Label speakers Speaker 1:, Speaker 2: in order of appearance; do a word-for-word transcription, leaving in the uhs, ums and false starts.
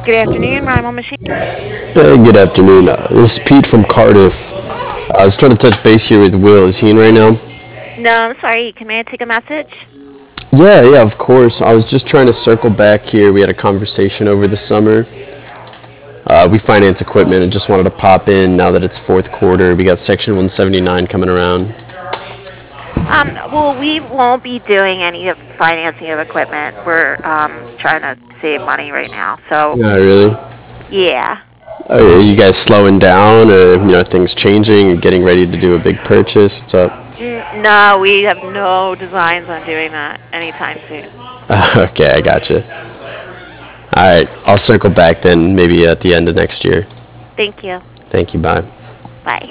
Speaker 1: Good afternoon, Rhyme Machine.
Speaker 2: Hey, good afternoon. Uh, this is Pete from Cardiff. I was trying to touch base here with Will. Is he in right now?
Speaker 1: No, I'm sorry. Can I take a message?
Speaker 2: Yeah, yeah, of course. I was just trying to circle back here. We had a conversation over the summer. Uh, we finance equipment and just wanted to pop in now that it's fourth quarter. We got Section one seventy-nine coming around.
Speaker 1: Um, well, we won't be doing any of financing of equipment. We're um trying to save money right now. So,
Speaker 2: Yeah, really?
Speaker 1: yeah.
Speaker 2: Are you guys slowing down, or you know, things changing, getting ready to do a big purchase? What's up?
Speaker 1: N- no, we have no designs on doing that anytime soon.
Speaker 2: Okay, I gotcha. All right, I'll circle back then, maybe at the end of next year.
Speaker 1: Thank you.
Speaker 2: Thank you. Bye.
Speaker 1: Bye.